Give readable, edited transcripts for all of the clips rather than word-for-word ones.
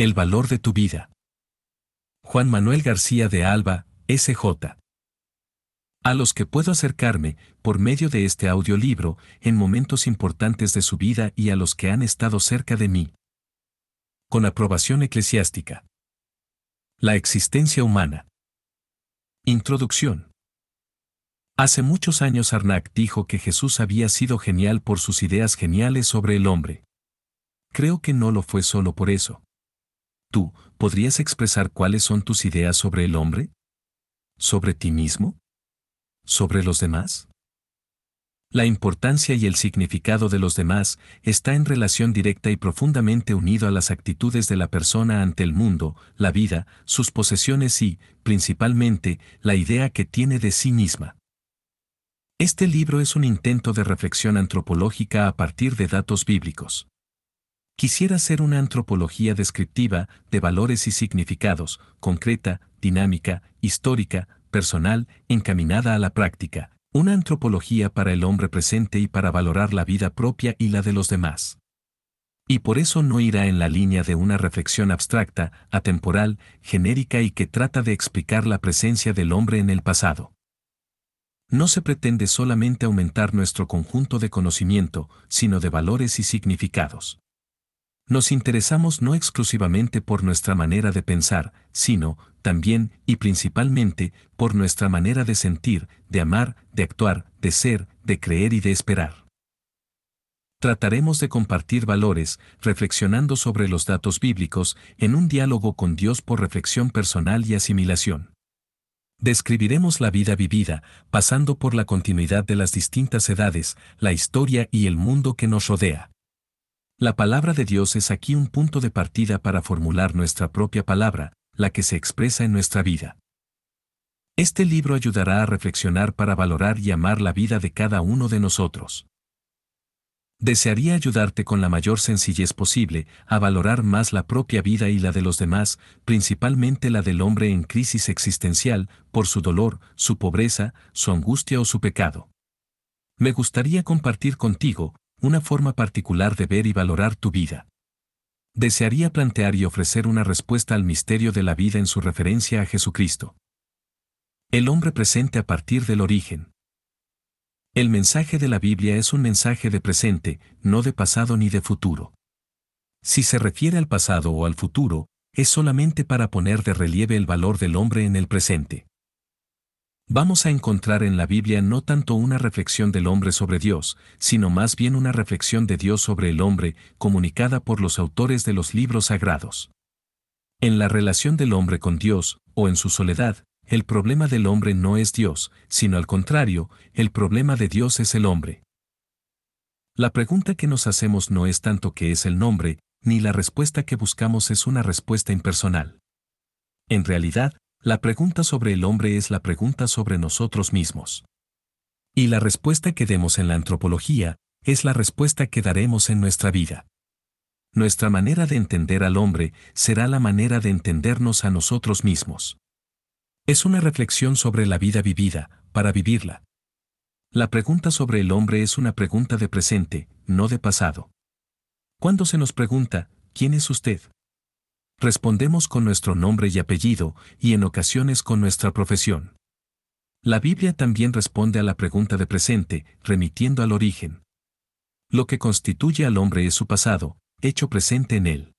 El valor de tu vida. Juan Manuel García de Alba, S.J. A los que puedo acercarme, por medio de este audiolibro, en momentos importantes de su vida y a los que han estado cerca de mí. Con aprobación eclesiástica. La existencia humana. Introducción. Hace muchos años Arnak dijo que Jesús había sido genial por sus ideas geniales sobre el hombre. Creo que no lo fue solo por eso. ¿Tú podrías expresar cuáles son tus ideas sobre el hombre? ¿Sobre ti mismo? ¿Sobre los demás? La importancia y el significado de los demás está en relación directa y profundamente unido a las actitudes de la persona ante el mundo, la vida, sus posesiones y, principalmente, la idea que tiene de sí misma. Este libro es un intento de reflexión antropológica a partir de datos bíblicos. Quisiera hacer una antropología descriptiva, de valores y significados, concreta, dinámica, histórica, personal, encaminada a la práctica. Una antropología para el hombre presente y para valorar la vida propia y la de los demás. Y por eso no irá en la línea de una reflexión abstracta, atemporal, genérica y que trata de explicar la presencia del hombre en el pasado. No se pretende solamente aumentar nuestro conjunto de conocimiento, sino de valores y significados. Nos interesamos no exclusivamente por nuestra manera de pensar, sino, también y principalmente, por nuestra manera de sentir, de amar, de actuar, de ser, de creer y de esperar. Trataremos de compartir valores, reflexionando sobre los datos bíblicos, en un diálogo con Dios por reflexión personal y asimilación. Describiremos la vida vivida, pasando por la continuidad de las distintas edades, la historia y el mundo que nos rodea. La palabra de Dios es aquí un punto de partida para formular nuestra propia palabra, la que se expresa en nuestra vida. Este libro ayudará a reflexionar para valorar y amar la vida de cada uno de nosotros. Desearía ayudarte con la mayor sencillez posible a valorar más la propia vida y la de los demás, principalmente la del hombre en crisis existencial, por su dolor, su pobreza, su angustia o su pecado. Me gustaría compartir contigo una forma particular de ver y valorar tu vida. Desearía plantear y ofrecer una respuesta al misterio de la vida en su referencia a Jesucristo. El hombre presente a partir del origen. El mensaje de la Biblia es un mensaje de presente, no de pasado ni de futuro. Si se refiere al pasado o al futuro, es solamente para poner de relieve el valor del hombre en el presente. Vamos a encontrar en la Biblia no tanto una reflexión del hombre sobre Dios, sino más bien una reflexión de Dios sobre el hombre, comunicada por los autores de los libros sagrados. En la relación del hombre con Dios, o en su soledad, el problema del hombre no es Dios, sino al contrario, el problema de Dios es el hombre. La pregunta que nos hacemos no es tanto qué es el nombre, ni la respuesta que buscamos es una respuesta impersonal. En realidad, la pregunta sobre el hombre es la pregunta sobre nosotros mismos. Y la respuesta que demos en la antropología es la respuesta que daremos en nuestra vida. Nuestra manera de entender al hombre será la manera de entendernos a nosotros mismos. Es una reflexión sobre la vida vivida, para vivirla. La pregunta sobre el hombre es una pregunta de presente, no de pasado. Cuando se nos pregunta, ¿quién es usted?, respondemos con nuestro nombre y apellido, y en ocasiones con nuestra profesión. La Biblia también responde a la pregunta de presente, remitiendo al origen. Lo que constituye al hombre es su pasado, hecho presente en él.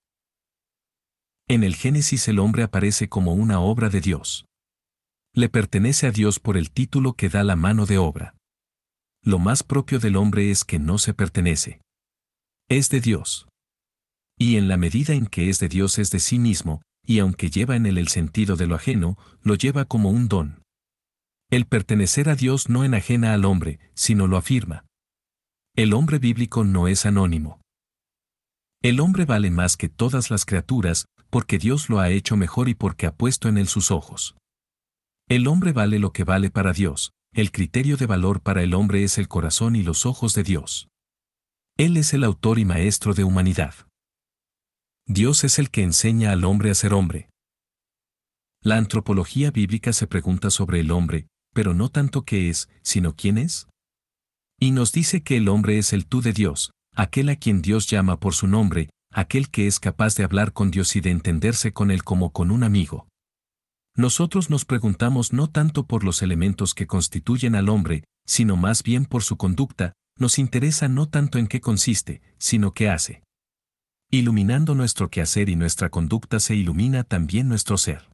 En el Génesis el hombre aparece como una obra de Dios. Le pertenece a Dios por el título que da la mano de obra. Lo más propio del hombre es que no se pertenece. Es de Dios. Y en la medida en que es de Dios es de sí mismo, y aunque lleva en él el sentido de lo ajeno, lo lleva como un don. El pertenecer a Dios no enajena al hombre, sino lo afirma. El hombre bíblico no es anónimo. El hombre vale más que todas las criaturas, porque Dios lo ha hecho mejor y porque ha puesto en él sus ojos. El hombre vale lo que vale para Dios, el criterio de valor para el hombre es el corazón y los ojos de Dios. Él es el autor y maestro de humanidad. Dios es el que enseña al hombre a ser hombre. La antropología bíblica se pregunta sobre el hombre, pero no tanto qué es, sino quién es. Y nos dice que el hombre es el tú de Dios, aquel a quien Dios llama por su nombre, aquel que es capaz de hablar con Dios y de entenderse con Él como con un amigo. Nosotros nos preguntamos no tanto por los elementos que constituyen al hombre, sino más bien por su conducta, nos interesa no tanto en qué consiste, sino qué hace. Iluminando nuestro quehacer y nuestra conducta se ilumina también nuestro ser.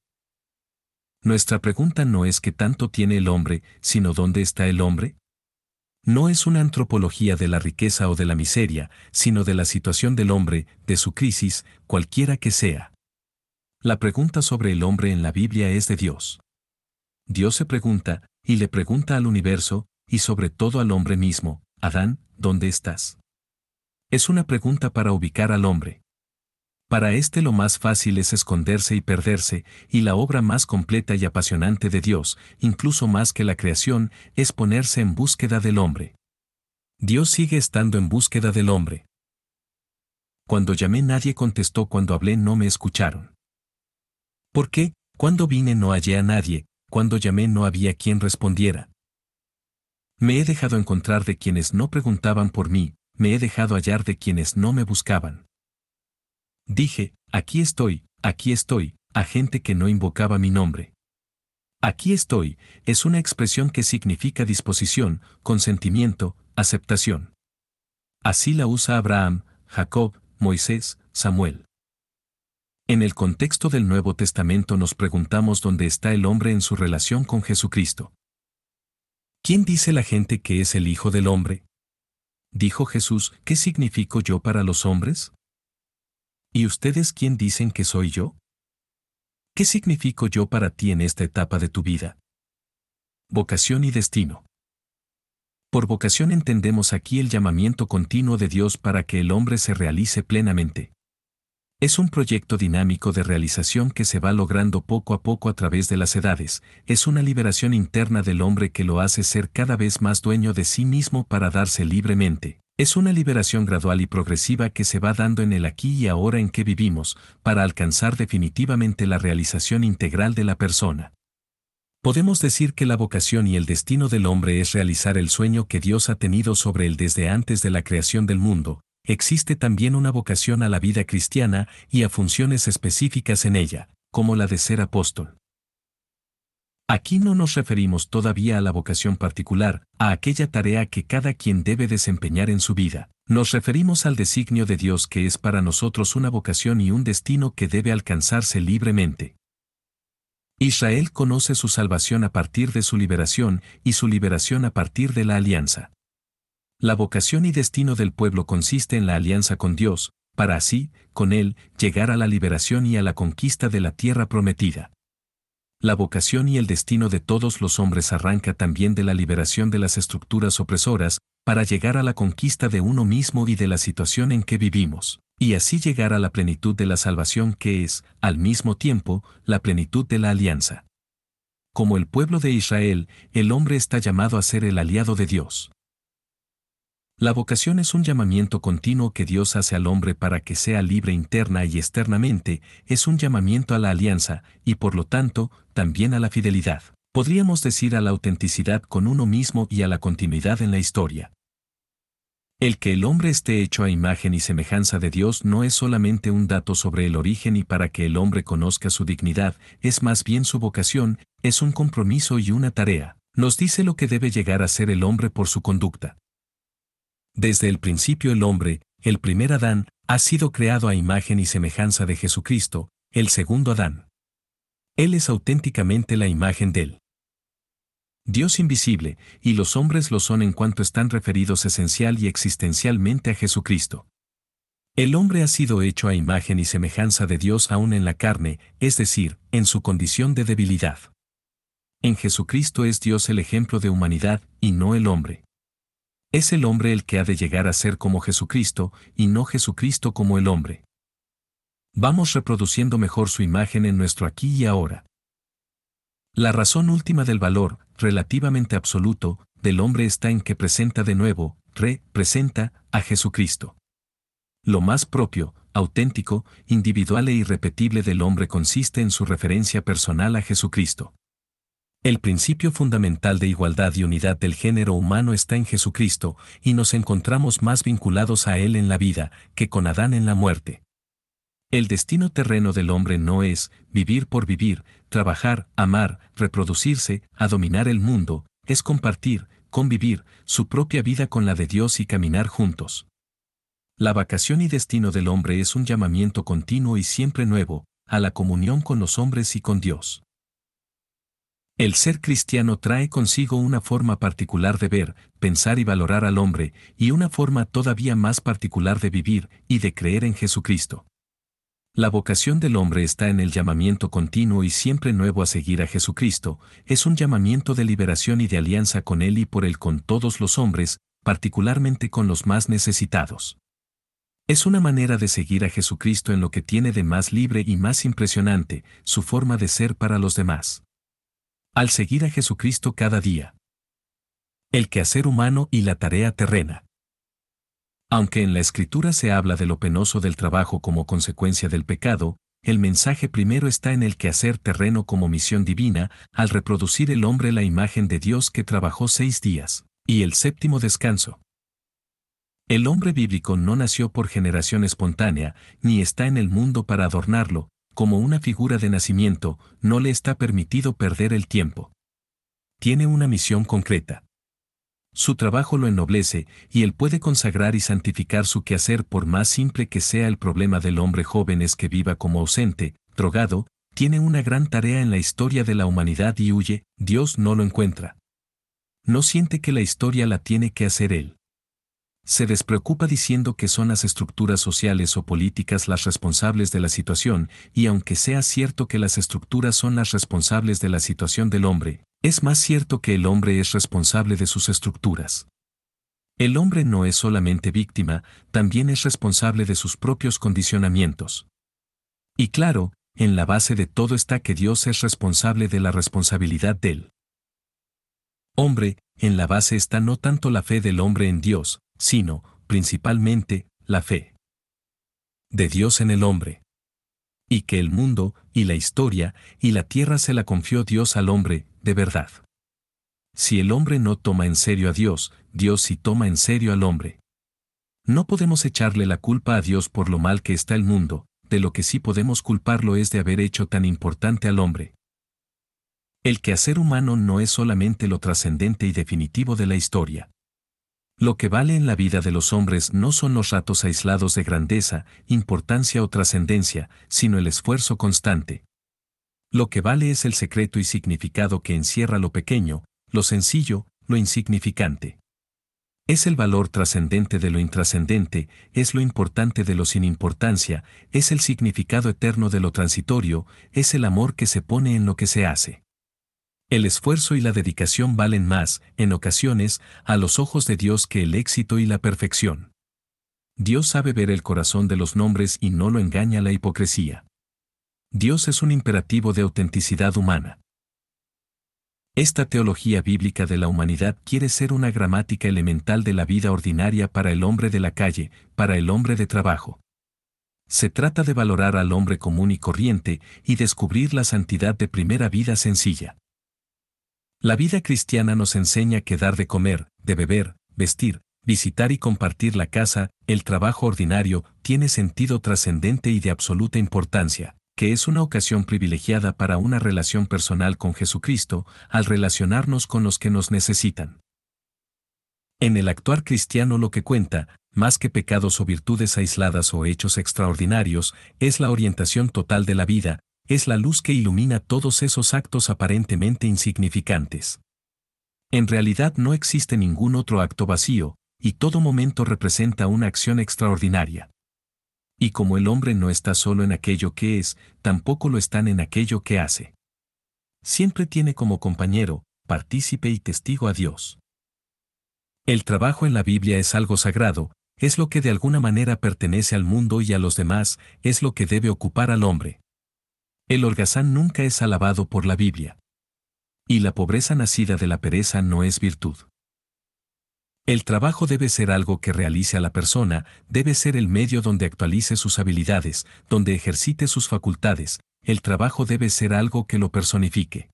Nuestra pregunta no es qué tanto tiene el hombre, sino dónde está el hombre. No es una antropología de la riqueza o de la miseria, sino de la situación del hombre, de su crisis, cualquiera que sea. La pregunta sobre el hombre en la Biblia es de Dios. Dios se pregunta, y le pregunta al universo, y sobre todo al hombre mismo, Adán, ¿dónde estás? Es una pregunta para ubicar al hombre. Para éste lo más fácil es esconderse y perderse, y la obra más completa y apasionante de Dios, incluso más que la creación, es ponerse en búsqueda del hombre. Dios sigue estando en búsqueda del hombre. Cuando llamé nadie contestó, cuando hablé no me escucharon. ¿Por qué? Cuando vine no hallé a nadie, cuando llamé no había quien respondiera. Me he dejado encontrar de quienes no preguntaban por mí, me he dejado hallar de quienes no me buscaban. Dije, aquí estoy, a gente que no invocaba mi nombre. Aquí estoy, es una expresión que significa disposición, consentimiento, aceptación. Así la usa Abraham, Jacob, Moisés, Samuel. En el contexto del Nuevo Testamento nos preguntamos dónde está el hombre en su relación con Jesucristo. ¿Quién dice la gente que es el Hijo del Hombre? Dijo Jesús, ¿qué significo yo para los hombres? ¿Y ustedes quién dicen que soy yo? ¿Qué significo yo para ti en esta etapa de tu vida? Vocación y destino. Por vocación entendemos aquí el llamamiento continuo de Dios para que el hombre se realice plenamente. Es un proyecto dinámico de realización que se va logrando poco a poco a través de las edades, es una liberación interna del hombre que lo hace ser cada vez más dueño de sí mismo para darse libremente. Es una liberación gradual y progresiva que se va dando en el aquí y ahora en que vivimos, para alcanzar definitivamente la realización integral de la persona. Podemos decir que la vocación y el destino del hombre es realizar el sueño que Dios ha tenido sobre él desde antes de la creación del mundo. Existe también una vocación a la vida cristiana y a funciones específicas en ella, como la de ser apóstol. Aquí no nos referimos todavía a la vocación particular, a aquella tarea que cada quien debe desempeñar en su vida. Nos referimos al designio de Dios que es para nosotros una vocación y un destino que debe alcanzarse libremente. Israel conoce su salvación a partir de su liberación y su liberación a partir de la alianza. La vocación y destino del pueblo consiste en la alianza con Dios, para así, con Él, llegar a la liberación y a la conquista de la tierra prometida. La vocación y el destino de todos los hombres arranca también de la liberación de las estructuras opresoras, para llegar a la conquista de uno mismo y de la situación en que vivimos, y así llegar a la plenitud de la salvación que es, al mismo tiempo, la plenitud de la alianza. Como el pueblo de Israel, el hombre está llamado a ser el aliado de Dios. La vocación es un llamamiento continuo que Dios hace al hombre para que sea libre interna y externamente, es un llamamiento a la alianza, y por lo tanto, también a la fidelidad. Podríamos decir a la autenticidad con uno mismo y a la continuidad en la historia. El que el hombre esté hecho a imagen y semejanza de Dios no es solamente un dato sobre el origen y para que el hombre conozca su dignidad, es más bien su vocación, es un compromiso y una tarea. Nos dice lo que debe llegar a ser el hombre por su conducta. Desde el principio el hombre, el primer Adán, ha sido creado a imagen y semejanza de Jesucristo, el segundo Adán. Él es auténticamente la imagen de él. Dios invisible, y los hombres lo son en cuanto están referidos esencial y existencialmente a Jesucristo. El hombre ha sido hecho a imagen y semejanza de Dios aún en la carne, es decir, en su condición de debilidad. En Jesucristo es Dios el ejemplo de humanidad, y no el hombre. Es el hombre el que ha de llegar a ser como Jesucristo, y no Jesucristo como el hombre. Vamos reproduciendo mejor su imagen en nuestro aquí y ahora. La razón última del valor, relativamente absoluto, del hombre está en que presenta de nuevo, representa, a Jesucristo. Lo más propio, auténtico, individual e irrepetible del hombre consiste en su referencia personal a Jesucristo. El principio fundamental de igualdad y unidad del género humano está en Jesucristo, y nos encontramos más vinculados a Él en la vida, que con Adán en la muerte. El destino terreno del hombre no es vivir por vivir, trabajar, amar, reproducirse, a dominar el mundo, es compartir, convivir, su propia vida con la de Dios y caminar juntos. La vocación y destino del hombre es un llamamiento continuo y siempre nuevo, a la comunión con los hombres y con Dios. El ser cristiano trae consigo una forma particular de ver, pensar y valorar al hombre, y una forma todavía más particular de vivir y de creer en Jesucristo. La vocación del hombre está en el llamamiento continuo y siempre nuevo a seguir a Jesucristo, es un llamamiento de liberación y de alianza con Él y por Él con todos los hombres, particularmente con los más necesitados. Es una manera de seguir a Jesucristo en lo que tiene de más libre y más impresionante, su forma de ser para los demás. Al seguir a Jesucristo cada día. El quehacer humano y la tarea terrena. Aunque en la Escritura se habla de lo penoso del trabajo como consecuencia del pecado, el mensaje primero está en el quehacer terreno como misión divina, al reproducir el hombre la imagen de Dios que trabajó 6 días, y el séptimo descanso. El hombre bíblico no nació por generación espontánea, ni está en el mundo para adornarlo, como una figura de nacimiento, no le está permitido perder el tiempo. Tiene una misión concreta. Su trabajo lo ennoblece, y él puede consagrar y santificar su quehacer por más simple que sea. El problema del hombre joven es que viva como ausente, drogado, tiene una gran tarea en la historia de la humanidad y huye, Dios no lo encuentra. No siente que la historia la tiene que hacer él. Se despreocupa diciendo que son las estructuras sociales o políticas las responsables de la situación, y aunque sea cierto que las estructuras son las responsables de la situación del hombre, es más cierto que el hombre es responsable de sus estructuras. El hombre no es solamente víctima, también es responsable de sus propios condicionamientos. Y claro, en la base de todo está que Dios es responsable de la responsabilidad del hombre, en la base está no tanto la fe del hombre en Dios, sino, principalmente, la fe de Dios en el hombre. Y que el mundo, y la historia, y la tierra se la confió Dios al hombre, de verdad. Si el hombre no toma en serio a Dios, Dios sí toma en serio al hombre. No podemos echarle la culpa a Dios por lo mal que está el mundo, de lo que sí podemos culparlo es de haber hecho tan importante al hombre. El quehacer humano no es solamente lo trascendente y definitivo de la historia. Lo que vale en la vida de los hombres no son los ratos aislados de grandeza, importancia o trascendencia, sino el esfuerzo constante. Lo que vale es el secreto y significado que encierra lo pequeño, lo sencillo, lo insignificante. Es el valor trascendente de lo intrascendente, es lo importante de lo sin importancia, es el significado eterno de lo transitorio, es el amor que se pone en lo que se hace. El esfuerzo y la dedicación valen más, en ocasiones, a los ojos de Dios que el éxito y la perfección. Dios sabe ver el corazón de los hombres y no lo engaña la hipocresía. Dios es un imperativo de autenticidad humana. Esta teología bíblica de la humanidad quiere ser una gramática elemental de la vida ordinaria para el hombre de la calle, para el hombre de trabajo. Se trata de valorar al hombre común y corriente y descubrir la santidad de primera vida sencilla. La vida cristiana nos enseña que dar de comer, de beber, vestir, visitar y compartir la casa, el trabajo ordinario, tiene sentido trascendente y de absoluta importancia, que es una ocasión privilegiada para una relación personal con Jesucristo, al relacionarnos con los que nos necesitan. En el actuar cristiano lo que cuenta, más que pecados o virtudes aisladas o hechos extraordinarios, es la orientación total de la vida, es la luz que ilumina todos esos actos aparentemente insignificantes. En realidad no existe ningún otro acto vacío, y todo momento representa una acción extraordinaria. Y como el hombre no está solo en aquello que es, tampoco lo están en aquello que hace. Siempre tiene como compañero, partícipe y testigo a Dios. El trabajo en la Biblia es algo sagrado, es lo que de alguna manera pertenece al mundo y a los demás, es lo que debe ocupar al hombre. El holgazán nunca es alabado por la Biblia. Y la pobreza nacida de la pereza no es virtud. El trabajo debe ser algo que realice a la persona, debe ser el medio donde actualice sus habilidades, donde ejercite sus facultades, el trabajo debe ser algo que lo personifique.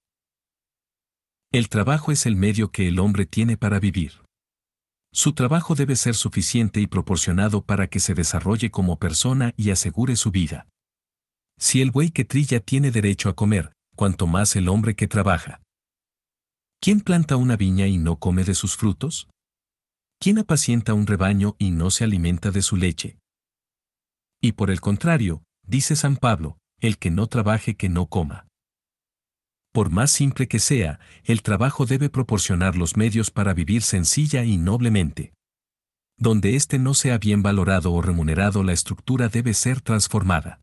El trabajo es el medio que el hombre tiene para vivir. Su trabajo debe ser suficiente y proporcionado para que se desarrolle como persona y asegure su vida. Si el buey que trilla tiene derecho a comer, cuanto más el hombre que trabaja. ¿Quién planta una viña y no come de sus frutos? ¿Quién apacienta un rebaño y no se alimenta de su leche? Y por el contrario, dice San Pablo, el que no trabaje que no coma. Por más simple que sea, el trabajo debe proporcionar los medios para vivir sencilla y noblemente. Donde éste no sea bien valorado o remunerado, la estructura debe ser transformada.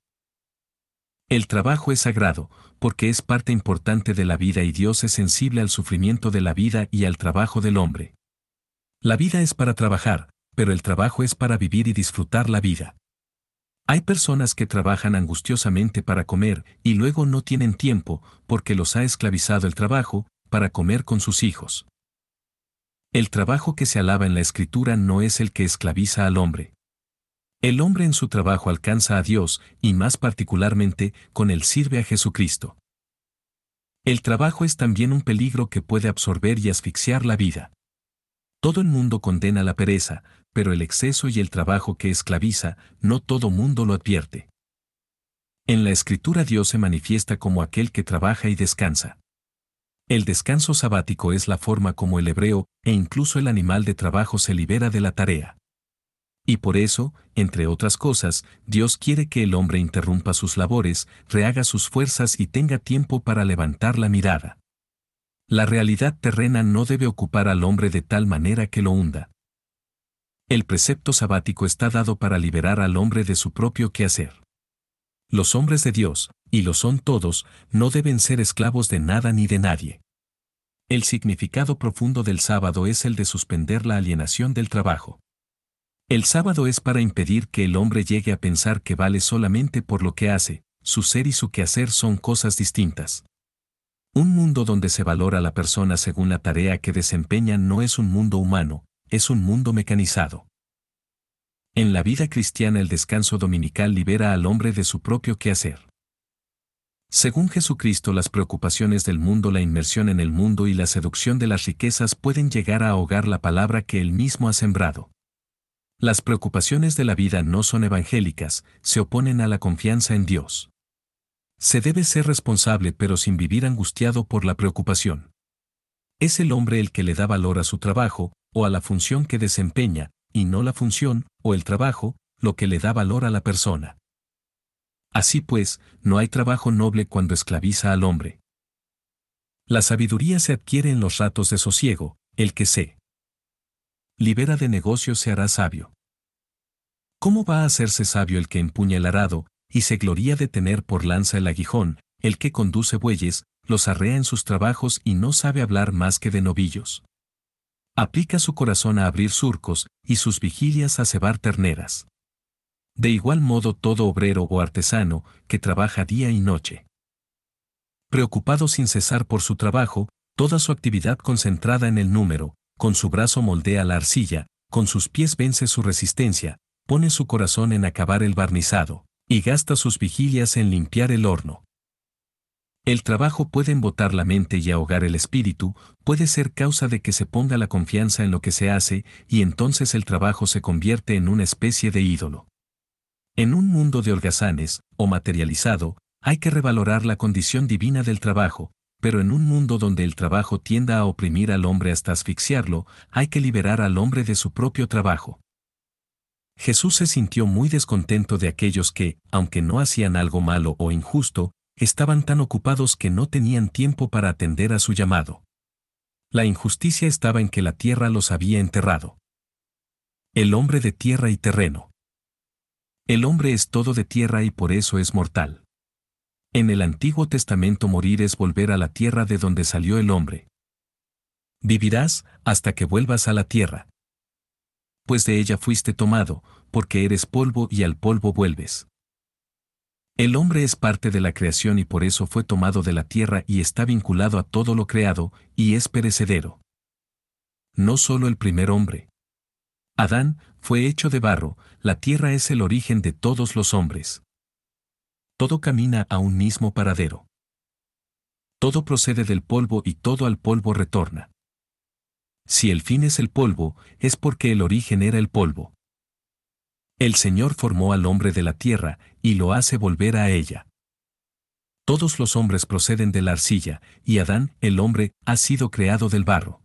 El trabajo es sagrado, porque es parte importante de la vida y Dios es sensible al sufrimiento de la vida y al trabajo del hombre. La vida es para trabajar, pero el trabajo es para vivir y disfrutar la vida. Hay personas que trabajan angustiosamente para comer y luego no tienen tiempo, porque los ha esclavizado el trabajo, para comer con sus hijos. El trabajo que se alaba en la Escritura no es el que esclaviza al hombre. El hombre en su trabajo alcanza a Dios, y más particularmente, con él sirve a Jesucristo. El trabajo es también un peligro que puede absorber y asfixiar la vida. Todo el mundo condena la pereza, pero el exceso y el trabajo que esclaviza, no todo mundo lo advierte. En la Escritura Dios se manifiesta como aquel que trabaja y descansa. El descanso sabático es la forma como el hebreo, e incluso el animal de trabajo, se libera de la tarea. Y por eso, entre otras cosas, Dios quiere que el hombre interrumpa sus labores, rehaga sus fuerzas y tenga tiempo para levantar la mirada. La realidad terrena no debe ocupar al hombre de tal manera que lo hunda. El precepto sabático está dado para liberar al hombre de su propio quehacer. Los hombres de Dios, y lo son todos, no deben ser esclavos de nada ni de nadie. El significado profundo del sábado es el de suspender la alienación del trabajo. El sábado es para impedir que el hombre llegue a pensar que vale solamente por lo que hace, su ser y su quehacer son cosas distintas. Un mundo donde se valora a la persona según la tarea que desempeña no es un mundo humano, es un mundo mecanizado. En la vida cristiana el descanso dominical libera al hombre de su propio quehacer. Según Jesucristo, las preocupaciones del mundo, la inmersión en el mundo y la seducción de las riquezas pueden llegar a ahogar la palabra que él mismo ha sembrado. Las preocupaciones de la vida no son evangélicas, se oponen a la confianza en Dios. Se debe ser responsable pero sin vivir angustiado por la preocupación. Es el hombre el que le da valor a su trabajo, o a la función que desempeña, y no la función, o el trabajo, lo que le da valor a la persona. Así pues, no hay trabajo noble cuando esclaviza al hombre. La sabiduría se adquiere en los ratos de sosiego, el que se libera de negocios se hará sabio. ¿Cómo va a hacerse sabio el que empuña el arado, y se gloría de tener por lanza el aguijón, el que conduce bueyes, los arrea en sus trabajos y no sabe hablar más que de novillos? Aplica su corazón a abrir surcos, y sus vigilias a cebar terneras. De igual modo todo obrero o artesano, que trabaja día y noche. Preocupado sin cesar por su trabajo, toda su actividad concentrada en el número, con su brazo moldea la arcilla, con sus pies vence su resistencia, pone su corazón en acabar el barnizado, y gasta sus vigilias en limpiar el horno. El trabajo puede embotar la mente y ahogar el espíritu, puede ser causa de que se ponga la confianza en lo que se hace, y entonces el trabajo se convierte en una especie de ídolo. En un mundo de holgazanes, o materializado, hay que revalorar la condición divina del trabajo, pero en un mundo donde el trabajo tienda a oprimir al hombre hasta asfixiarlo, hay que liberar al hombre de su propio trabajo. Jesús se sintió muy descontento de aquellos que, aunque no hacían algo malo o injusto, estaban tan ocupados que no tenían tiempo para atender a su llamado. La injusticia estaba en que la tierra los había enterrado. El hombre de tierra y terreno. El hombre es todo de tierra y por eso es mortal. En el Antiguo Testamento morir es volver a la tierra de donde salió el hombre. Vivirás hasta que vuelvas a la tierra. Pues de ella fuiste tomado, porque eres polvo y al polvo vuelves. El hombre es parte de la creación y por eso fue tomado de la tierra y está vinculado a todo lo creado, y es perecedero. No solo el primer hombre. Adán fue hecho de barro, la tierra es el origen de todos los hombres. Todo camina a un mismo paradero. Todo procede del polvo y todo al polvo retorna. Si el fin es el polvo, es porque el origen era el polvo. El Señor formó al hombre de la tierra, y lo hace volver a ella. Todos los hombres proceden de la arcilla, y Adán, el hombre, ha sido creado del barro.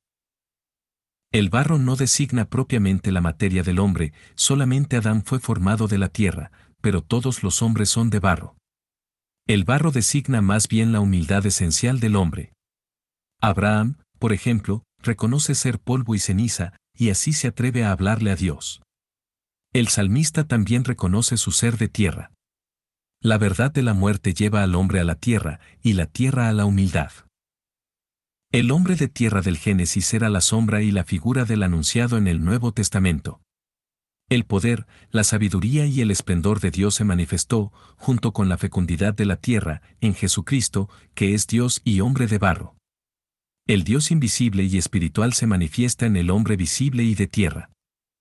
El barro no designa propiamente la materia del hombre, solamente Adán fue formado de la tierra, pero todos los hombres son de barro. El barro designa más bien la humildad esencial del hombre. Abraham, por ejemplo, reconoce ser polvo y ceniza, y así se atreve a hablarle a Dios. El salmista también reconoce su ser de tierra. La verdad de la muerte lleva al hombre a la tierra, y la tierra a la humildad. El hombre de tierra del Génesis era la sombra y la figura del anunciado en el Nuevo Testamento. El poder, la sabiduría y el esplendor de Dios se manifestó, junto con la fecundidad de la tierra, en Jesucristo, que es Dios y hombre de barro. El Dios invisible y espiritual se manifiesta en el hombre visible y de tierra.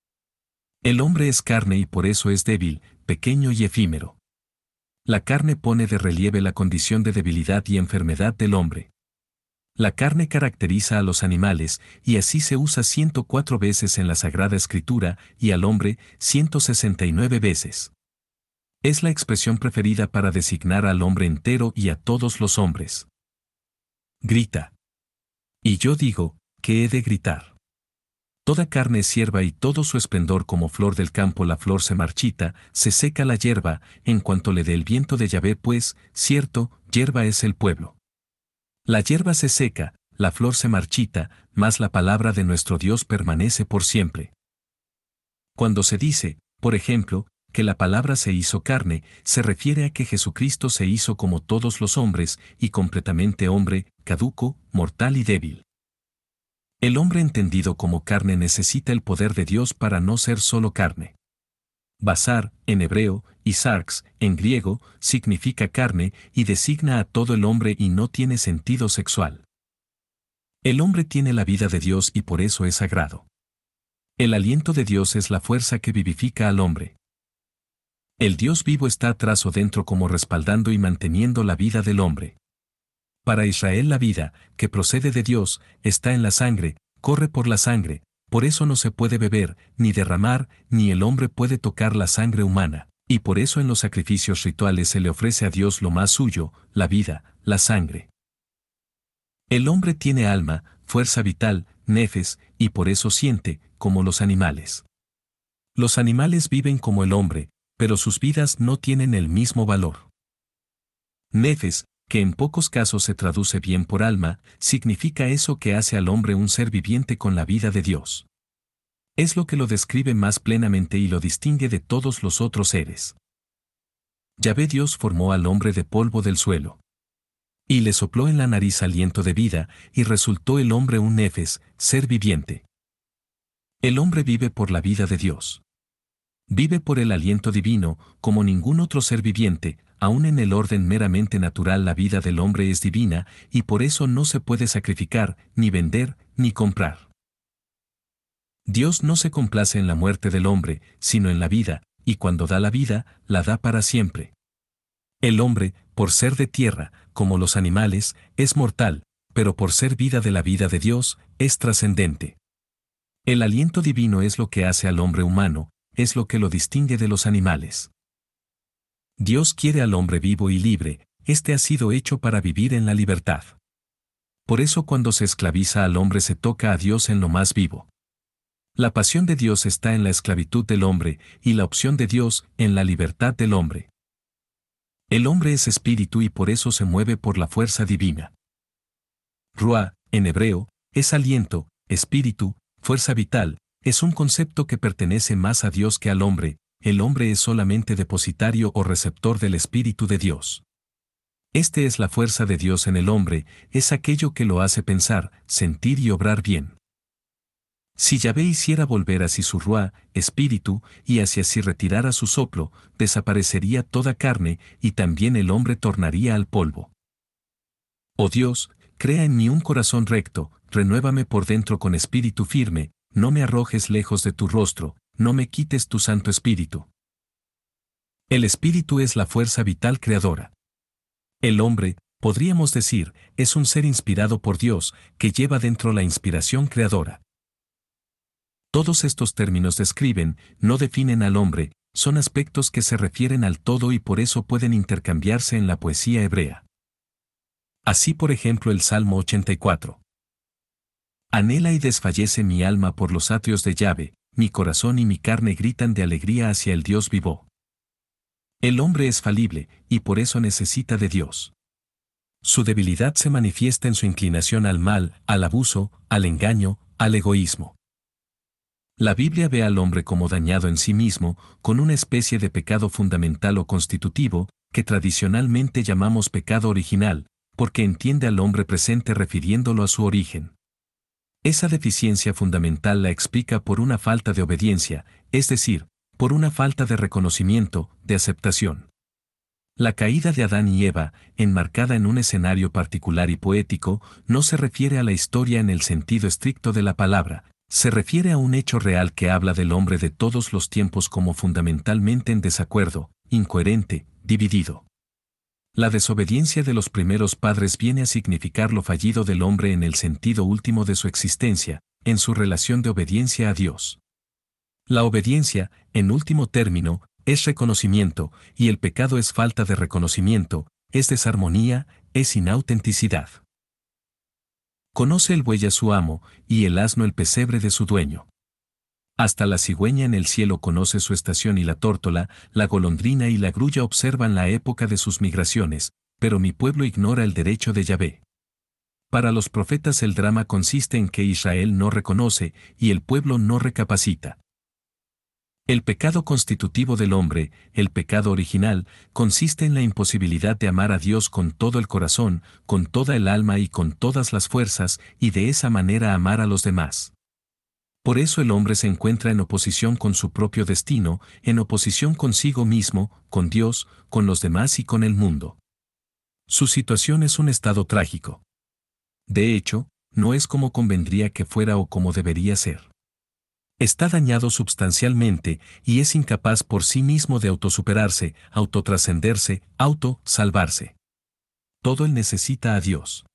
El hombre es carne y por eso es débil, pequeño y efímero. La carne pone de relieve la condición de debilidad y enfermedad del hombre. La carne caracteriza a los animales, y así se usa 104 veces en la Sagrada Escritura, y al hombre, 169 veces. Es la expresión preferida para designar al hombre entero y a todos los hombres. Grita. Y yo digo, ¿qué he de gritar? Toda carne es hierba y todo su esplendor como flor del campo, la flor se marchita, se seca la hierba, en cuanto le dé el viento de Yahvé, pues, cierto, hierba es el pueblo. La hierba se seca, la flor se marchita, mas la palabra de nuestro Dios permanece por siempre. Cuando se dice, por ejemplo, que la palabra se hizo carne, se refiere a que Jesucristo se hizo como todos los hombres, y completamente hombre, caduco, mortal y débil. El hombre entendido como carne necesita el poder de Dios para no ser solo carne. Basar, en hebreo, y sarx, en griego, significa carne y designa a todo el hombre y no tiene sentido sexual. El hombre tiene la vida de Dios y por eso es sagrado. El aliento de Dios es la fuerza que vivifica al hombre. El Dios vivo está atrás o dentro como respaldando y manteniendo la vida del hombre. Para Israel la vida, que procede de Dios, está en la sangre, corre por la sangre, por eso no se puede beber, ni derramar, ni el hombre puede tocar la sangre humana, y por eso en los sacrificios rituales se le ofrece a Dios lo más suyo, la vida, la sangre. El hombre tiene alma, fuerza vital, nefes, y por eso siente, como los animales. Los animales viven como el hombre, pero sus vidas no tienen el mismo valor. Nefes, que en pocos casos se traduce bien por alma, significa eso que hace al hombre un ser viviente con la vida de Dios. Es lo que lo describe más plenamente y lo distingue de todos los otros seres. Yahvé Dios formó al hombre de polvo del suelo. Y le sopló en la nariz aliento de vida, y resultó el hombre un nefes, ser viviente. El hombre vive por la vida de Dios. Vive por el aliento divino, como ningún otro ser viviente, aun en el orden meramente natural la vida del hombre es divina, y por eso no se puede sacrificar, ni vender, ni comprar. Dios no se complace en la muerte del hombre, sino en la vida, y cuando da la vida, la da para siempre. El hombre, por ser de tierra, como los animales, es mortal, pero por ser vida de la vida de Dios, es trascendente. El aliento divino es lo que hace al hombre humano, es lo que lo distingue de los animales. Dios quiere al hombre vivo y libre, este ha sido hecho para vivir en la libertad. Por eso cuando se esclaviza al hombre se toca a Dios en lo más vivo. La pasión de Dios está en la esclavitud del hombre, y la opción de Dios en la libertad del hombre. El hombre es espíritu y por eso se mueve por la fuerza divina. Ruah, en hebreo, es aliento, espíritu, fuerza vital, es un concepto que pertenece más a Dios que al hombre, el hombre es solamente depositario o receptor del Espíritu de Dios. Este es la fuerza de Dios en el hombre, es aquello que lo hace pensar, sentir y obrar bien. Si Yahvé hiciera volver así su ruá, espíritu, y hacia sí retirara su soplo, desaparecería toda carne, y también el hombre tornaría al polvo. Oh Dios, crea en mí un corazón recto, renuévame por dentro con espíritu firme, no me arrojes lejos de tu rostro, no me quites tu Santo Espíritu. El espíritu es la fuerza vital creadora. El hombre, podríamos decir, es un ser inspirado por Dios, que lleva dentro la inspiración creadora. Todos estos términos describen, no definen al hombre, son aspectos que se refieren al todo y por eso pueden intercambiarse en la poesía hebrea. Así por ejemplo el Salmo 84. Anhela y desfallece mi alma por los atrios de Yahvé, mi corazón y mi carne gritan de alegría hacia el Dios vivo. El hombre es falible, y por eso necesita de Dios. Su debilidad se manifiesta en su inclinación al mal, al abuso, al engaño, al egoísmo. La Biblia ve al hombre como dañado en sí mismo, con una especie de pecado fundamental o constitutivo, que tradicionalmente llamamos pecado original, porque entiende al hombre presente refiriéndolo a su origen. Esa deficiencia fundamental la explica por una falta de obediencia, es decir, por una falta de reconocimiento, de aceptación. La caída de Adán y Eva, enmarcada en un escenario particular y poético, no se refiere a la historia en el sentido estricto de la palabra, se refiere a un hecho real que habla del hombre de todos los tiempos como fundamentalmente en desacuerdo, incoherente, dividido. La desobediencia de los primeros padres viene a significar lo fallido del hombre en el sentido último de su existencia, en su relación de obediencia a Dios. La obediencia, en último término, es reconocimiento, y el pecado es falta de reconocimiento, es desarmonía, es inautenticidad. Conoce el buey a su amo, y el asno el pesebre de su dueño. Hasta la cigüeña en el cielo conoce su estación y la tórtola, la golondrina y la grulla observan la época de sus migraciones, pero mi pueblo ignora el derecho de Yahvé. Para los profetas el drama consiste en que Israel no reconoce, y el pueblo no recapacita. El pecado constitutivo del hombre, el pecado original, consiste en la imposibilidad de amar a Dios con todo el corazón, con toda el alma y con todas las fuerzas, y de esa manera amar a los demás. Por eso el hombre se encuentra en oposición con su propio destino, en oposición consigo mismo, con Dios, con los demás y con el mundo. Su situación es un estado trágico. De hecho, no es como convendría que fuera o como debería ser. Está dañado substancialmente y es incapaz por sí mismo de autosuperarse, autotrascenderse, autosalvarse. Todo él necesita a Dios.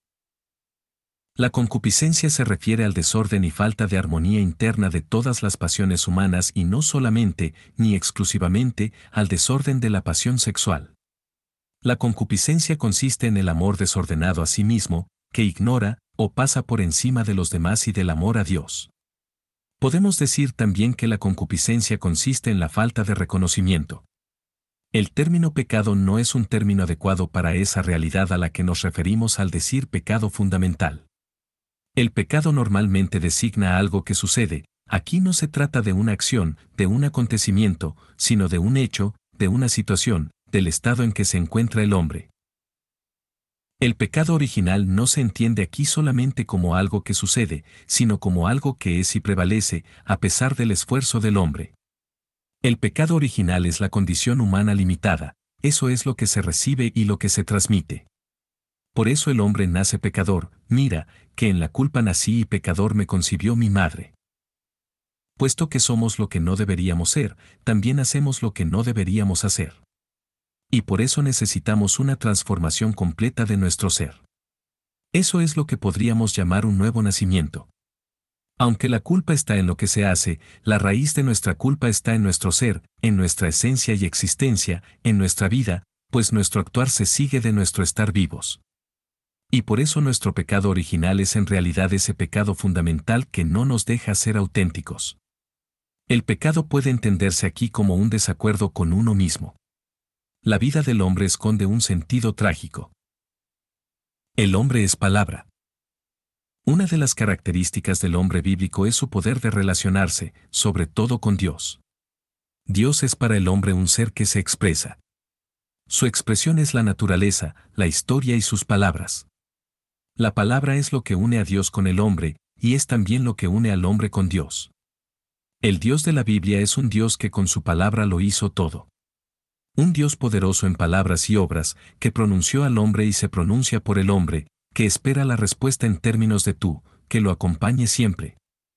La concupiscencia se refiere al desorden y falta de armonía interna de todas las pasiones humanas y no solamente, ni exclusivamente, al desorden de la pasión sexual. La concupiscencia consiste en el amor desordenado a sí mismo, que ignora o pasa por encima de los demás y del amor a Dios. Podemos decir también que la concupiscencia consiste en la falta de reconocimiento. El término pecado no es un término adecuado para esa realidad a la que nos referimos al decir pecado fundamental. El pecado normalmente designa algo que sucede, aquí no se trata de una acción, de un acontecimiento, sino de un hecho, de una situación, del estado en que se encuentra el hombre. El pecado original no se entiende aquí solamente como algo que sucede, sino como algo que es y prevalece, a pesar del esfuerzo del hombre. El pecado original es la condición humana limitada, eso es lo que se recibe y lo que se transmite. Por eso el hombre nace pecador, mira, que en la culpa nací y pecador me concibió mi madre. Puesto que somos lo que no deberíamos ser, también hacemos lo que no deberíamos hacer. Y por eso necesitamos una transformación completa de nuestro ser. Eso es lo que podríamos llamar un nuevo nacimiento. Aunque la culpa está en lo que se hace, la raíz de nuestra culpa está en nuestro ser, en nuestra esencia y existencia, en nuestra vida, pues nuestro actuar se sigue de nuestro estar vivos. Y por eso nuestro pecado original es en realidad ese pecado fundamental que no nos deja ser auténticos. El pecado puede entenderse aquí como un desacuerdo con uno mismo. La vida del hombre esconde un sentido trágico. El hombre es palabra. Una de las características del hombre bíblico es su poder de relacionarse, sobre todo con Dios. Dios es para el hombre un ser que se expresa. Su expresión es la naturaleza, la historia y sus palabras. La palabra es lo que une a Dios con el hombre, y es también lo que une al hombre con Dios. El Dios de la Biblia es un Dios que con su palabra lo hizo todo. Un Dios poderoso en palabras y obras, que pronunció al hombre y se pronuncia por el hombre, que espera la respuesta en términos de tú, que lo acompañe siempre.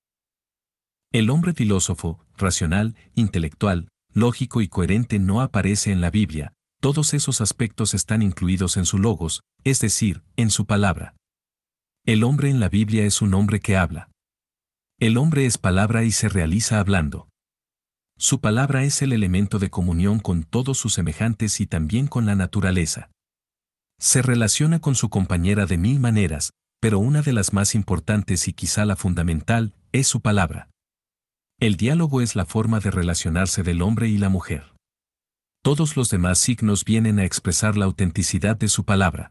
El hombre filósofo, racional, intelectual, lógico y coherente no aparece en la Biblia, todos esos aspectos están incluidos en su logos, es decir, en su palabra. El hombre en la Biblia es un hombre que habla. El hombre es palabra y se realiza hablando. Su palabra es el elemento de comunión con todos sus semejantes y también con la naturaleza. Se relaciona con su compañera de mil maneras, pero una de las más importantes y quizá la fundamental, es su palabra. El diálogo es la forma de relacionarse del hombre y la mujer. Todos los demás signos vienen a expresar la autenticidad de su palabra.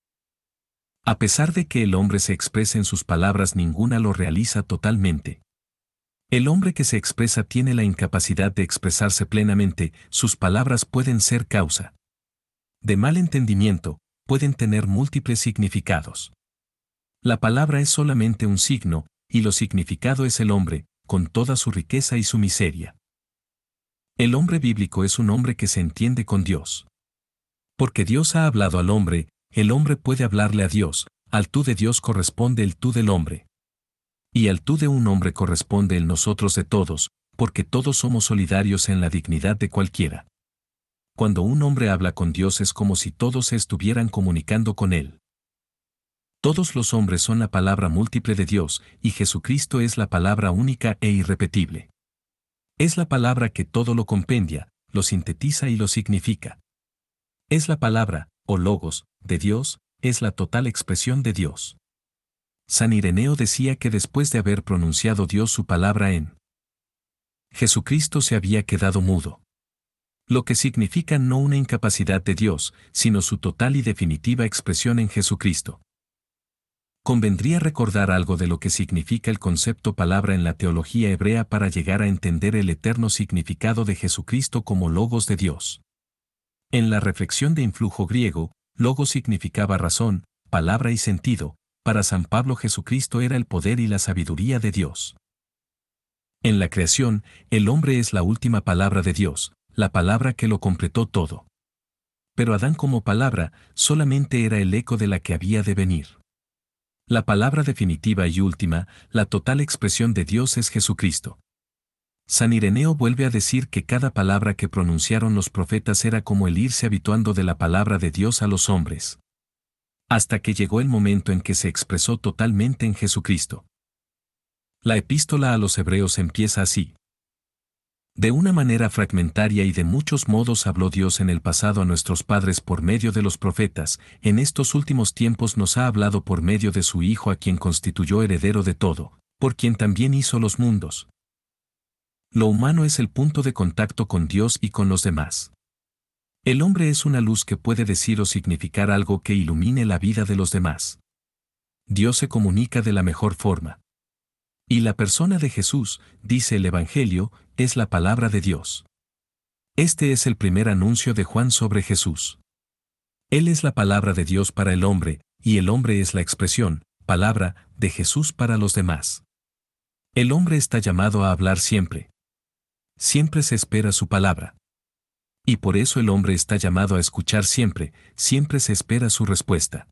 A pesar de que el hombre se expresa en sus palabras, ninguna lo realiza totalmente. El hombre que se expresa tiene la incapacidad de expresarse plenamente, sus palabras pueden ser causa de mal entendimiento, pueden tener múltiples significados. La palabra es solamente un signo, y lo significado es el hombre, con toda su riqueza y su miseria. El hombre bíblico es un hombre que se entiende con Dios. Porque Dios ha hablado al hombre, el hombre puede hablarle a Dios, al tú de Dios corresponde el tú del hombre. Y al tú de un hombre corresponde el nosotros de todos, porque todos somos solidarios en la dignidad de cualquiera. Cuando un hombre habla con Dios es como si todos se estuvieran comunicando con él. Todos los hombres son la palabra múltiple de Dios, y Jesucristo es la palabra única e irrepetible. Es la palabra que todo lo compendia, lo sintetiza y lo significa. Es la palabra, o logos, de Dios, es la total expresión de Dios. San Ireneo decía que después de haber pronunciado Dios su palabra en Jesucristo se había quedado mudo. Lo que significa no una incapacidad de Dios, sino su total y definitiva expresión en Jesucristo. Convendría recordar algo de lo que significa el concepto palabra en la teología hebrea para llegar a entender el eterno significado de Jesucristo como logos de Dios. En la reflexión de influjo griego, logos significaba razón, palabra y sentido. Para San Pablo Jesucristo era el poder y la sabiduría de Dios. En la creación, el hombre es la última palabra de Dios, la palabra que lo completó todo. Pero Adán como palabra, solamente era el eco de la que había de venir. La palabra definitiva y última, la total expresión de Dios es Jesucristo. San Ireneo vuelve a decir que cada palabra que pronunciaron los profetas era como el irse habituando de la palabra de Dios a los hombres. Hasta que llegó el momento en que se expresó totalmente en Jesucristo. La epístola a los Hebreos empieza así. De una manera fragmentaria y de muchos modos habló Dios en el pasado a nuestros padres por medio de los profetas, en estos últimos tiempos nos ha hablado por medio de su Hijo a quien constituyó heredero de todo, por quien también hizo los mundos. Lo humano es el punto de contacto con Dios y con los demás. El hombre es una luz que puede decir o significar algo que ilumine la vida de los demás. Dios se comunica de la mejor forma. Y la persona de Jesús, dice el Evangelio, es la palabra de Dios. Este es el primer anuncio de Juan sobre Jesús. Él es la palabra de Dios para el hombre, y el hombre es la expresión, palabra, de Jesús para los demás. El hombre está llamado a hablar siempre. Siempre se espera su palabra. Y por eso el hombre está llamado a escuchar siempre, siempre se espera su respuesta.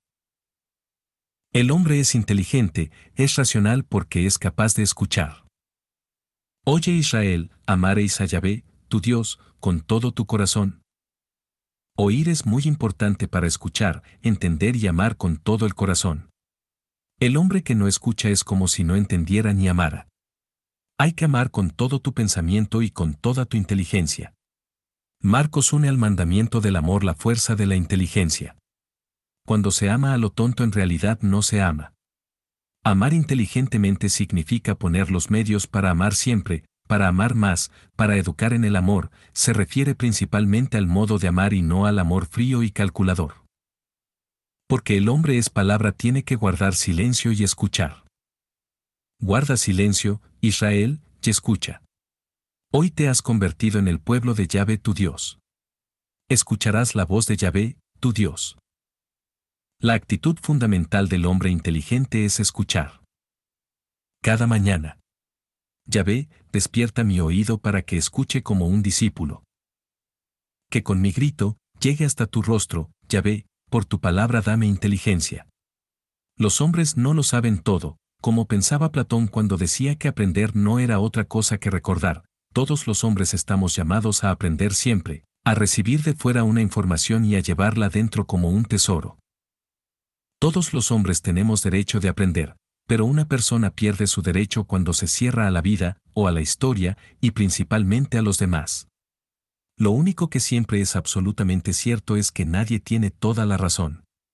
El hombre es inteligente, es racional porque es capaz de escuchar. Oye Israel, amaréis a Yahvé, tu Dios, con todo tu corazón. Oír es muy importante para escuchar, entender y amar con todo el corazón. El hombre que no escucha es como si no entendiera ni amara. Hay que amar con todo tu pensamiento y con toda tu inteligencia. Marcos une al mandamiento del amor la fuerza de la inteligencia. Cuando se ama a lo tonto en realidad no se ama. Amar inteligentemente significa poner los medios para amar siempre, para amar más, para educar en el amor, se refiere principalmente al modo de amar y no al amor frío y calculador. Porque el hombre es palabra tiene que guardar silencio y escuchar. Guarda silencio, Israel, y escucha. Hoy te has convertido en el pueblo de Yahvé tu Dios. Escucharás la voz de Yahvé, tu Dios. La actitud fundamental del hombre inteligente es escuchar. Cada mañana. Yahvé, despierta mi oído para que escuche como un discípulo. Que con mi grito, llegue hasta tu rostro, Yahvé, por tu palabra dame inteligencia. Los hombres no lo saben todo, como pensaba Platón cuando decía que aprender no era otra cosa que recordar. Todos los hombres estamos llamados a aprender siempre, a recibir de fuera una información y a llevarla dentro como un tesoro. Todos los hombres tenemos derecho de aprender, pero una persona pierde su derecho cuando se cierra a la vida, o a la historia, y principalmente a los demás. Lo único que siempre es absolutamente cierto es que nadie tiene toda la razón.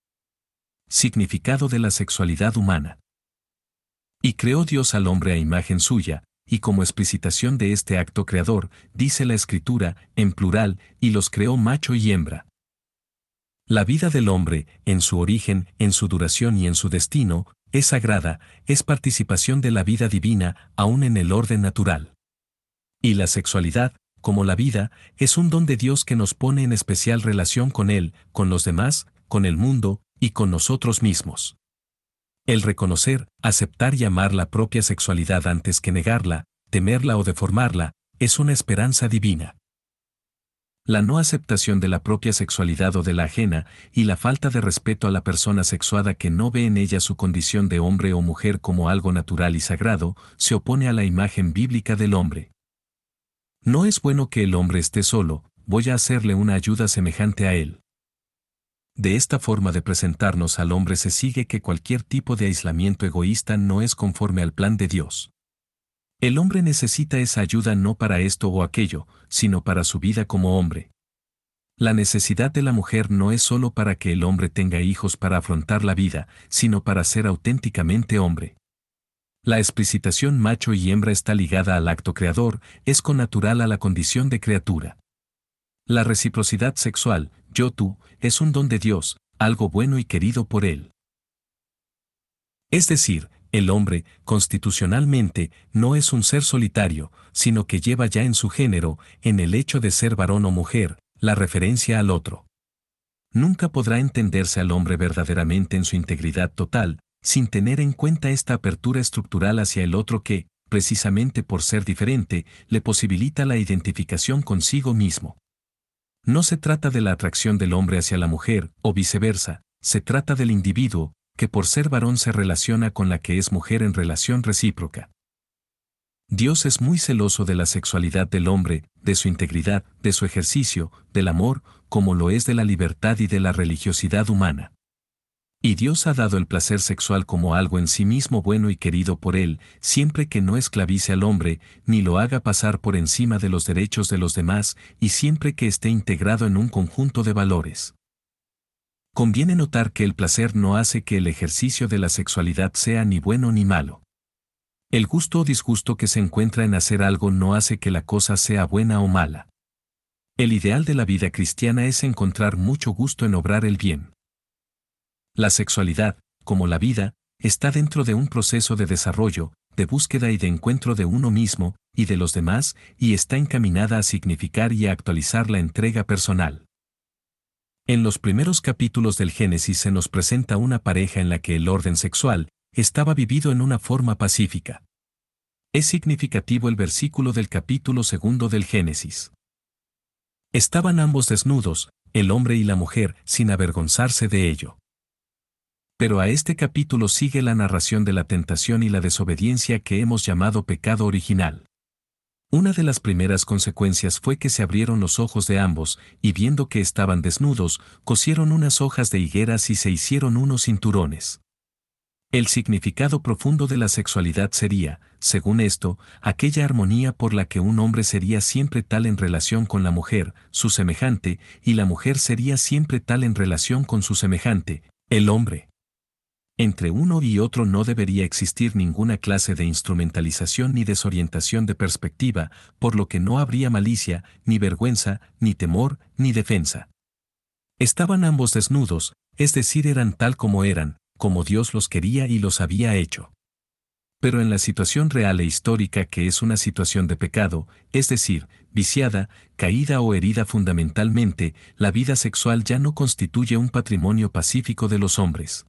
Significado de la sexualidad humana. Y creó Dios al hombre a imagen suya, y como explicitación de este acto creador, dice la Escritura, en plural, y los creó macho y hembra. La vida del hombre, en su origen, en su duración y en su destino, es sagrada, es participación de la vida divina, aún en el orden natural. Y la sexualidad, como la vida, es un don de Dios que nos pone en especial relación con Él, con los demás, con el mundo, y con nosotros mismos. El reconocer, aceptar y amar la propia sexualidad antes que negarla, temerla o deformarla, es una esperanza divina. La no aceptación de la propia sexualidad o de la ajena, y la falta de respeto a la persona sexuada que no ve en ella su condición de hombre o mujer como algo natural y sagrado, se opone a la imagen bíblica del hombre. No es bueno que el hombre esté solo, voy a hacerle una ayuda semejante a él. De esta forma de presentarnos al hombre se sigue que cualquier tipo de aislamiento egoísta no es conforme al plan de Dios. El hombre necesita esa ayuda no para esto o aquello, sino para su vida como hombre. La necesidad de la mujer no es solo para que el hombre tenga hijos para afrontar la vida, sino para ser auténticamente hombre. La explicitación macho y hembra está ligada al acto creador, es connatural a la condición de criatura. La reciprocidad sexual, yo-tú, es un don de Dios, algo bueno y querido por Él. Es decir, el hombre, constitucionalmente, no es un ser solitario, sino que lleva ya en su género, en el hecho de ser varón o mujer, la referencia al otro. Nunca podrá entenderse al hombre verdaderamente en su integridad total, sin tener en cuenta esta apertura estructural hacia el otro que, precisamente por ser diferente, le posibilita la identificación consigo mismo. No se trata de la atracción del hombre hacia la mujer, o viceversa, se trata del individuo, que por ser varón se relaciona con la que es mujer en relación recíproca. Dios es muy celoso de la sexualidad del hombre, de su integridad, de su ejercicio, del amor, como lo es de la libertad y de la religiosidad humana. Y Dios ha dado el placer sexual como algo en sí mismo bueno y querido por Él, siempre que no esclavice al hombre, ni lo haga pasar por encima de los derechos de los demás, y siempre que esté integrado en un conjunto de valores. Conviene notar que el placer no hace que el ejercicio de la sexualidad sea ni bueno ni malo. El gusto o disgusto que se encuentra en hacer algo no hace que la cosa sea buena o mala. El ideal de la vida cristiana es encontrar mucho gusto en obrar el bien. La sexualidad, como la vida, está dentro de un proceso de desarrollo, de búsqueda y de encuentro de uno mismo y de los demás, y está encaminada a significar y a actualizar la entrega personal. En los primeros capítulos del Génesis se nos presenta una pareja en la que el orden sexual estaba vivido en una forma pacífica. Es significativo el versículo del capítulo 2 del Génesis. Estaban ambos desnudos, el hombre y la mujer, sin avergonzarse de ello. Pero a este capítulo sigue la narración de la tentación y la desobediencia que hemos llamado pecado original. Una de las primeras consecuencias fue que se abrieron los ojos de ambos, y viendo que estaban desnudos, cosieron unas hojas de higueras y se hicieron unos cinturones. El significado profundo de la sexualidad sería, según esto, aquella armonía por la que un hombre sería siempre tal en relación con la mujer, su semejante, y la mujer sería siempre tal en relación con su semejante, el hombre. Entre uno y otro no debería existir ninguna clase de instrumentalización ni desorientación de perspectiva, por lo que no habría malicia, ni vergüenza, ni temor, ni defensa. Estaban ambos desnudos, es decir, eran tal como eran, como Dios los quería y los había hecho. Pero en la situación real e histórica que es una situación de pecado, es decir, viciada, caída o herida fundamentalmente, la vida sexual ya no constituye un patrimonio pacífico de los hombres.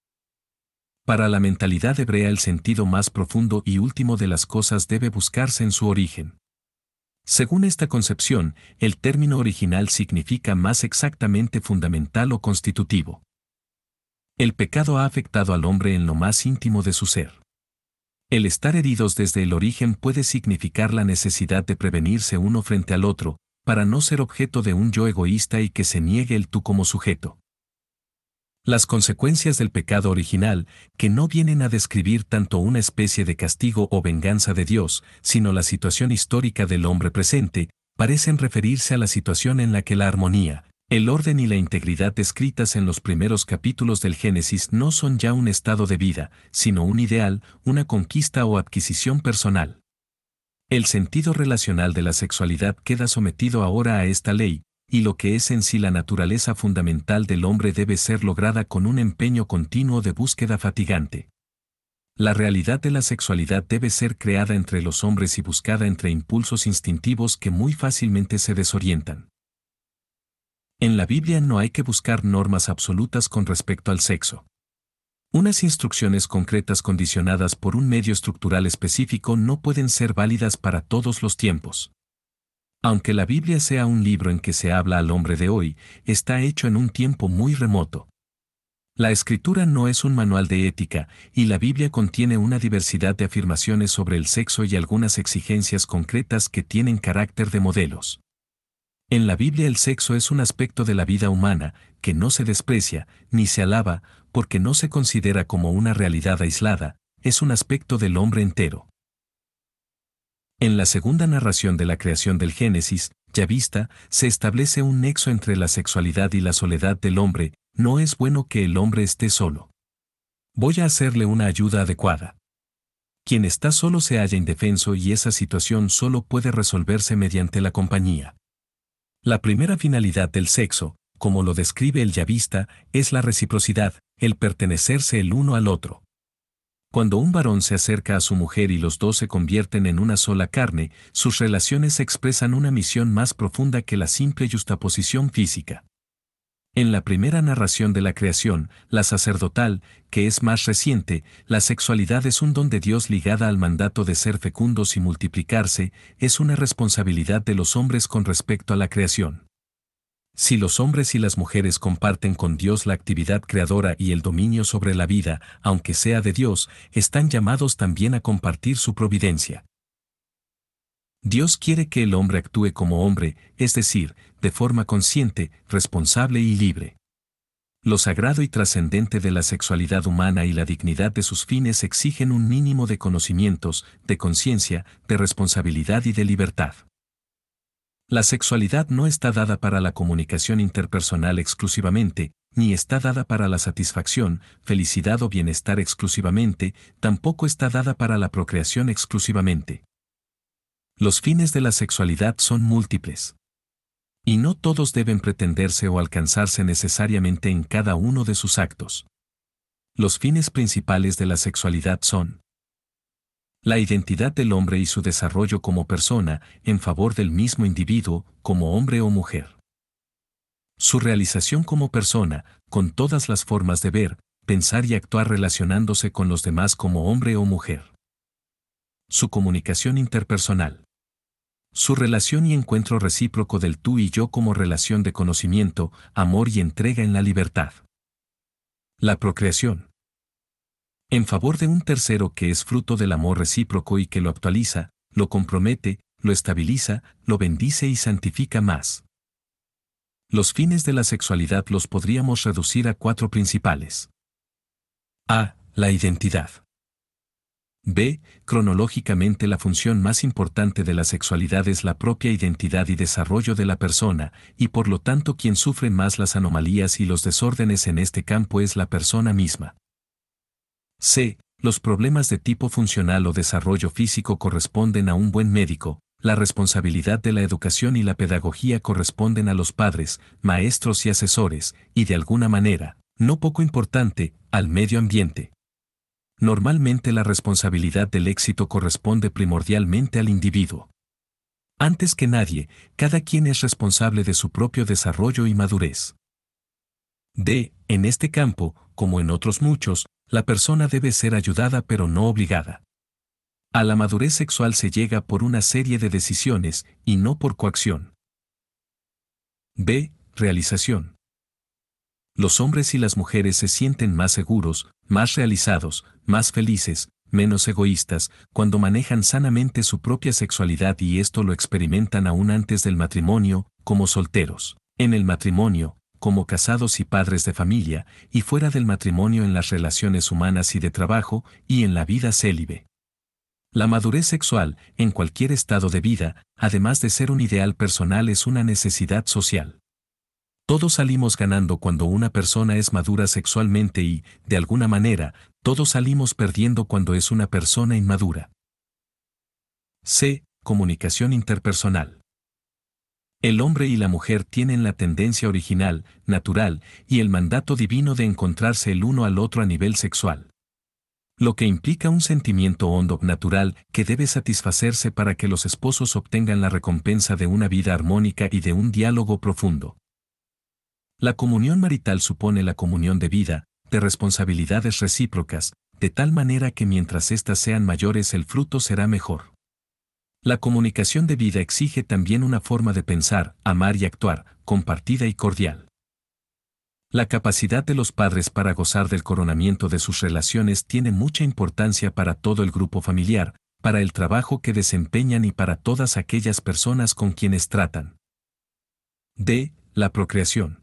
Para la mentalidad hebrea el sentido más profundo y último de las cosas debe buscarse en su origen. Según esta concepción, el término original significa más exactamente fundamental o constitutivo. El pecado ha afectado al hombre en lo más íntimo de su ser. El estar heridos desde el origen puede significar la necesidad de prevenirse uno frente al otro, para no ser objeto de un yo egoísta y que se niegue el tú como sujeto. Las consecuencias del pecado original, que no vienen a describir tanto una especie de castigo o venganza de Dios, sino la situación histórica del hombre presente, parecen referirse a la situación en la que la armonía, El orden y la integridad descritas en los primeros capítulos del Génesis no son ya un estado de vida, sino un ideal, una conquista o adquisición personal. El sentido relacional de la sexualidad queda sometido ahora a esta ley, y lo que es en sí la naturaleza fundamental del hombre debe ser lograda con un empeño continuo de búsqueda fatigante. La realidad de la sexualidad debe ser creada entre los hombres y buscada entre impulsos instintivos que muy fácilmente se desorientan. En la Biblia no hay que buscar normas absolutas con respecto al sexo. Unas instrucciones concretas condicionadas por un medio estructural específico no pueden ser válidas para todos los tiempos. Aunque la Biblia sea un libro en que se habla al hombre de hoy, está hecho en un tiempo muy remoto. La Escritura no es un manual de ética, y la Biblia contiene una diversidad de afirmaciones sobre el sexo y algunas exigencias concretas que tienen carácter de modelos. En la Biblia el sexo es un aspecto de la vida humana, que no se desprecia, ni se alaba, porque no se considera como una realidad aislada, es un aspecto del hombre entero. En la segunda narración de la creación del Génesis, ya vista, se establece un nexo entre la sexualidad y la soledad del hombre, no es bueno que el hombre esté solo. Voy a hacerle una ayuda adecuada. Quien está solo se halla indefenso y esa situación solo puede resolverse mediante la compañía. La primera finalidad del sexo, como lo describe el yavista, es la reciprocidad, el pertenecerse el uno al otro. Cuando un varón se acerca a su mujer y los dos se convierten en una sola carne, sus relaciones expresan una misión más profunda que la simple yuxtaposición física. En la primera narración de la creación, la sacerdotal, que es más reciente, la sexualidad es un don de Dios ligada al mandato de ser fecundos y multiplicarse, es una responsabilidad de los hombres con respecto a la creación. Si los hombres y las mujeres comparten con Dios la actividad creadora y el dominio sobre la vida, aunque sea de Dios, están llamados también a compartir su providencia. Dios quiere que el hombre actúe como hombre, es decir, de forma consciente, responsable y libre. Lo sagrado y trascendente de la sexualidad humana y la dignidad de sus fines exigen un mínimo de conocimientos, de conciencia, de responsabilidad y de libertad. La sexualidad no está dada para la comunicación interpersonal exclusivamente, ni está dada para la satisfacción, felicidad o bienestar exclusivamente, tampoco está dada para la procreación exclusivamente. Los fines de la sexualidad son múltiples. Y no todos deben pretenderse o alcanzarse necesariamente en cada uno de sus actos. Los fines principales de la sexualidad son la identidad del hombre y su desarrollo como persona, en favor del mismo individuo, como hombre o mujer. Su realización como persona, con todas las formas de ver, pensar y actuar relacionándose con los demás como hombre o mujer. Su comunicación interpersonal. Su relación y encuentro recíproco del tú y yo como relación de conocimiento, amor y entrega en la libertad. La procreación. En favor de un tercero que es fruto del amor recíproco y que lo actualiza, lo compromete, lo estabiliza, lo bendice y santifica más. Los fines de la sexualidad los podríamos reducir a 4 principales. A. La identidad. B. Cronológicamente la función más importante de la sexualidad es la propia identidad y desarrollo de la persona, y por lo tanto quien sufre más las anomalías y los desórdenes en este campo es la persona misma. C. Los problemas de tipo funcional o desarrollo físico corresponden a un buen médico, la responsabilidad de la educación y la pedagogía corresponden a los padres, maestros y asesores, y de alguna manera, no poco importante, al medio ambiente. Normalmente la responsabilidad del éxito corresponde primordialmente al individuo. Antes que nadie, cada quien es responsable de su propio desarrollo y madurez. D. En este campo, como en otros muchos, la persona debe ser ayudada pero no obligada. A la madurez sexual se llega por una serie de decisiones, y no por coacción. B. Realización. Los hombres y las mujeres se sienten más seguros, más realizados, más felices, menos egoístas, cuando manejan sanamente su propia sexualidad y esto lo experimentan aún antes del matrimonio, como solteros, en el matrimonio, como casados y padres de familia, y fuera del matrimonio en las relaciones humanas y de trabajo, y en la vida célibe. La madurez sexual, en cualquier estado de vida, además de ser un ideal personal, es una necesidad social. Todos salimos ganando cuando una persona es madura sexualmente y, de alguna manera, todos salimos perdiendo cuando es una persona inmadura. C. Comunicación interpersonal. El hombre y la mujer tienen la tendencia original, natural, y el mandato divino de encontrarse el uno al otro a nivel sexual. Lo que implica un sentimiento hondo, natural, que debe satisfacerse para que los esposos obtengan la recompensa de una vida armónica y de un diálogo profundo. La comunión marital supone la comunión de vida, de responsabilidades recíprocas, de tal manera que mientras éstas sean mayores el fruto será mejor. La comunicación de vida exige también una forma de pensar, amar y actuar, compartida y cordial. La capacidad de los padres para gozar del coronamiento de sus relaciones tiene mucha importancia para todo el grupo familiar, para el trabajo que desempeñan y para todas aquellas personas con quienes tratan. D. La procreación.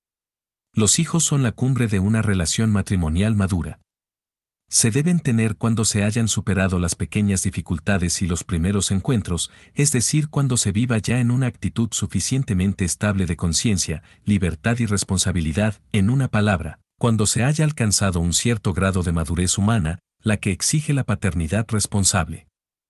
Los hijos son la cumbre de una relación matrimonial madura. Se deben tener cuando se hayan superado las pequeñas dificultades y los primeros encuentros, es decir, cuando se viva ya en una actitud suficientemente estable de conciencia, libertad y responsabilidad, en una palabra, cuando se haya alcanzado un cierto grado de madurez humana, la que exige la paternidad responsable.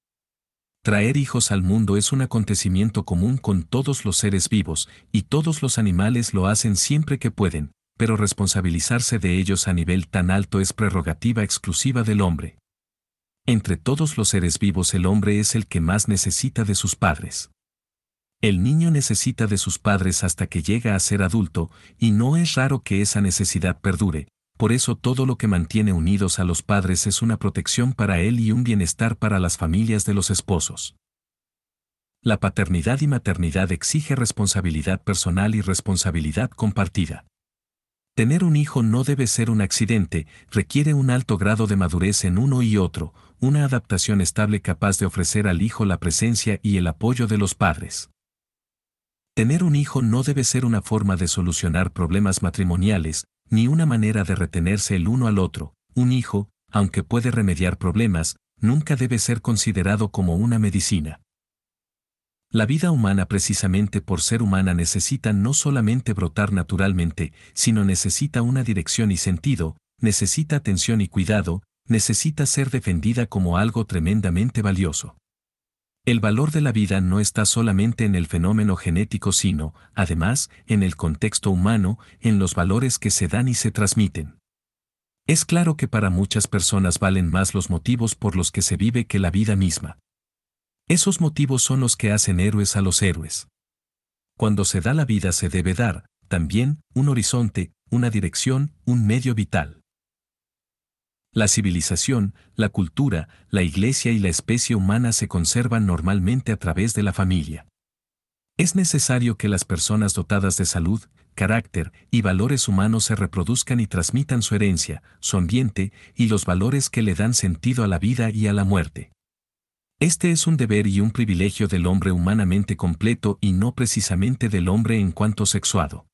Traer hijos al mundo es un acontecimiento común con todos los seres vivos, y todos los animales lo hacen siempre que pueden, pero responsabilizarse de ellos a nivel tan alto es prerrogativa exclusiva del hombre. Entre todos los seres vivos el hombre es el que más necesita de sus padres. El niño necesita de sus padres hasta que llega a ser adulto, y no es raro que esa necesidad perdure, por eso todo lo que mantiene unidos a los padres es una protección para él y un bienestar para las familias de los esposos. La paternidad y maternidad exige responsabilidad personal y responsabilidad compartida. Tener un hijo no debe ser un accidente, requiere un alto grado de madurez en uno y otro, una adaptación estable capaz de ofrecer al hijo la presencia y el apoyo de los padres. Tener un hijo no debe ser una forma de solucionar problemas matrimoniales, ni una manera de retenerse el uno al otro. Un hijo, aunque puede remediar problemas, nunca debe ser considerado como una medicina. La vida humana precisamente por ser humana necesita no solamente brotar naturalmente, sino necesita una dirección y sentido, necesita atención y cuidado, necesita ser defendida como algo tremendamente valioso. El valor de la vida no está solamente en el fenómeno genético sino, además, en el contexto humano, en los valores que se dan y se transmiten. Es claro que para muchas personas valen más los motivos por los que se vive que la vida misma. Esos motivos son los que hacen héroes a los héroes. Cuando se da la vida se debe dar, también, un horizonte, una dirección, un medio vital. La civilización, la cultura, la iglesia y la especie humana se conservan normalmente a través de la familia. Es necesario que las personas dotadas de salud, carácter y valores humanos se reproduzcan y transmitan su herencia, su ambiente y los valores que le dan sentido a la vida y a la muerte. Este es un deber y un privilegio del hombre humanamente completo y no precisamente del hombre en cuanto sexuado.